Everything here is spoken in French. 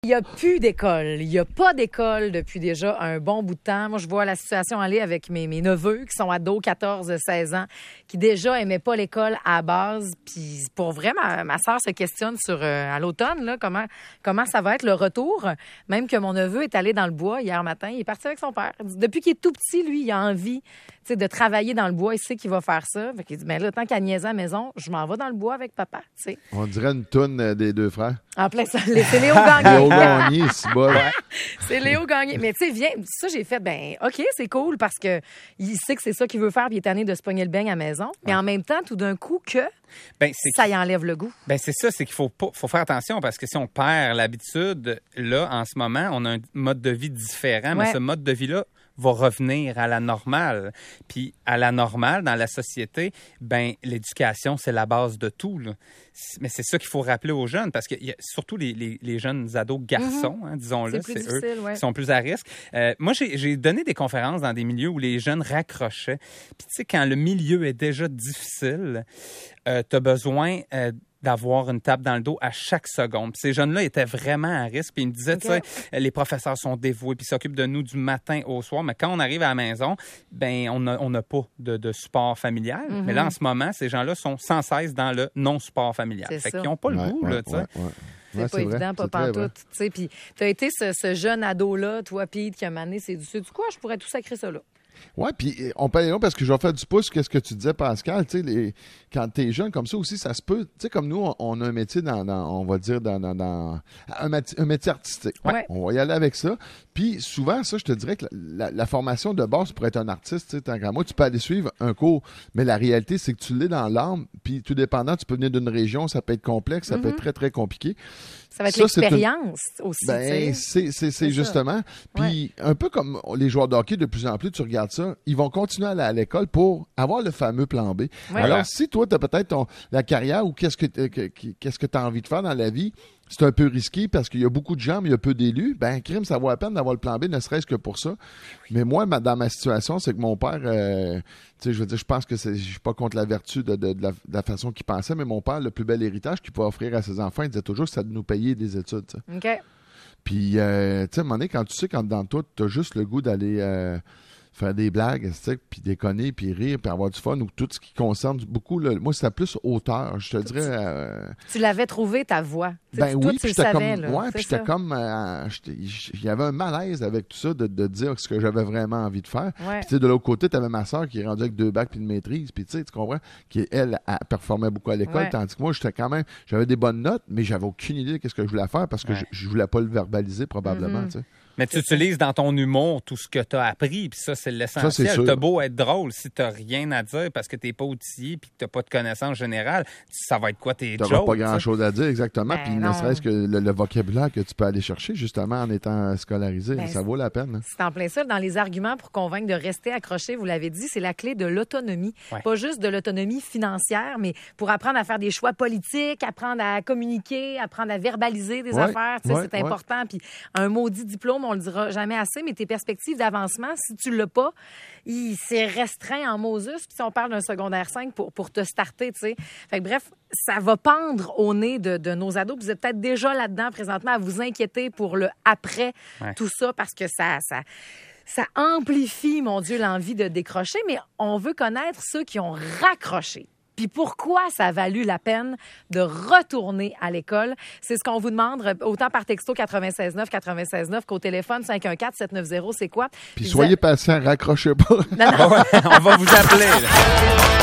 Il n'y a plus d'école. Il n'y a pas d'école depuis déjà un bon bout de temps. Moi, je vois la situation aller avec mes neveux qui sont ados, 14, 16 ans, qui déjà aimaient pas l'école à la base. Puis pour vrai, ma sœur se questionne sur à l'automne, là, comment ça va être le retour. Même que mon neveu est allé dans le bois hier matin. Il est parti avec son père. Depuis qu'il est tout petit, lui, il a envie de travailler dans le bois. Il sait qu'il va faire ça. Fait qu'il dit, là, tant qu'à niaiser à la maison, je m'en vais dans le bois avec papa. T'sais. On dirait une toune des deux frères. En plein ça. C'est Léo Gagné. Léo Gagné, c'est bon. C'est Léo Gagné. Mais tu sais, viens, ça, j'ai fait, OK, c'est cool parce que il sait que c'est ça qu'il veut faire puis il est tanné de se pogner le beigne à la maison. Mais en même temps, tout d'un coup, ça y enlève le goût. C'est ça, c'est qu'il faut faire attention parce que si on perd l'habitude, là, en ce moment, on a un mode de vie différent, mais ce mode de vie-là va revenir à la normale. Puis à la normale, dans la société, l'éducation, c'est la base de tout, là. Mais c'est ça qu'il faut rappeler aux jeunes, parce que surtout les jeunes ados garçons, disons-le, c'est eux qui sont plus à risque. Moi, j'ai donné des conférences dans des milieux où les jeunes raccrochaient. Puis tu sais, quand le milieu est déjà difficile, tu as besoin d'avoir une tape dans le dos à chaque seconde. Puis ces jeunes-là étaient vraiment à risque. Puis ils me disaient, tu sais, les professeurs sont dévoués puis s'occupent de nous du matin au soir. Mais quand on arrive à la maison, on n'a pas de support familial. Mm-hmm. Mais là, en ce moment, ces gens-là sont sans cesse dans le non-support familial. Fait qu'ils n'ont pas le goût, là, tu sais. C'est pas évident, pas pantoute. Puis tu as été ce jeune ado-là, toi, Pete, qui a mané, c'est du quoi? Je pourrais tout sacrer ça là. Oui, puis on peut aller là parce que je vais faire du pouce qu'est-ce que tu disais, Pascal. Tu sais, quand t'es jeune comme ça aussi, ça se peut. Tu sais, comme nous, on a un métier on va dire, un métier artistique. Ouais. On va y aller avec ça. Puis souvent, ça, je te dirais que la formation de base pour être un artiste, tu sais, tant qu'à moi, tu peux aller suivre un cours, mais la réalité, c'est que tu l'es dans l'âme. Puis tout dépendant, tu peux venir d'une région, ça peut être complexe, ça peut être très, très compliqué. Ça va être l'expérience aussi. C'est justement. Puis un peu comme les joueurs de hockey, de plus en plus, tu regardes ça, ils vont continuer à aller à l'école pour avoir le fameux plan B. Ouais. Alors, si toi, tu as peut-être la carrière ou qu'est-ce que tu as envie de faire dans la vie, c'est un peu risqué parce qu'il y a beaucoup de gens, mais il y a peu d'élus, crime, ça vaut la peine d'avoir le plan B, ne serait-ce que pour ça. Mais moi, dans ma situation, c'est que mon père, je veux dire, je pense que je suis pas contre la vertu de la façon qu'il pensait, mais mon père, le plus bel héritage qu'il pouvait offrir à ses enfants, il disait toujours que ça de nous payer des études. T'sais. OK. Puis, tu sais, à un moment donné, quand tu sais, quand dans toi, tu as juste le goût d'aller faire des blagues, puis déconner, puis rire, puis avoir du fun, ou tout ce qui concerne beaucoup, moi, c'était plus auteur, je te dirais. Tu l'avais trouvé, ta voix. Oui, puis j'étais comme... puis j'étais comme... il y avait un malaise avec tout ça, de dire ce que j'avais vraiment envie de faire. Ouais. Puis tu sais, de l'autre côté, tu avais ma soeur qui est rendue avec 2 bacs puis une maîtrise, puis tu sais, tu comprends? Qui, elle performait beaucoup à l'école, tandis que moi, j'avais des bonnes notes, mais j'avais aucune idée de ce que je voulais faire, parce que je voulais pas le verbaliser, probablement, tu sais. Mais tu utilises dans ton humour tout ce que tu as appris, puis ça, c'est l'essentiel. T'as beau être drôle, si t'as rien à dire parce que t'es pas outillé puis que t'as pas de connaissances générales, ça va être quoi tes jokes? T'auras pas grand-chose à dire, exactement. Puis ne serait-ce que le vocabulaire que tu peux aller chercher, justement, en étant scolarisé, ça vaut la peine. Hein. C'est en plein ça. Dans les arguments pour convaincre de rester accroché, vous l'avez dit, c'est la clé de l'autonomie. Ouais. Pas juste de l'autonomie financière, mais pour apprendre à faire des choix politiques, apprendre à communiquer, apprendre à verbaliser des affaires. C'est important. Puis un maudit diplôme, on le dira jamais assez, mais tes perspectives d'avancement, si tu l'as pas, c'est restreint en Moses. Puis si on parle d'un secondaire 5 pour te starter, tu sais. Fait que bref, ça va pendre au nez de nos ados. Vous êtes peut-être déjà là-dedans présentement à vous inquiéter pour le après tout ça, parce que ça amplifie, mon Dieu, l'envie de décrocher, mais on veut connaître ceux qui ont raccroché. Puis pourquoi ça a valu la peine de retourner à l'école? C'est ce qu'on vous demande, autant par texto 96.9 qu'au téléphone 514-790, c'est quoi? Puis soyez patients, raccrochez pas. Non. On va vous appeler, là.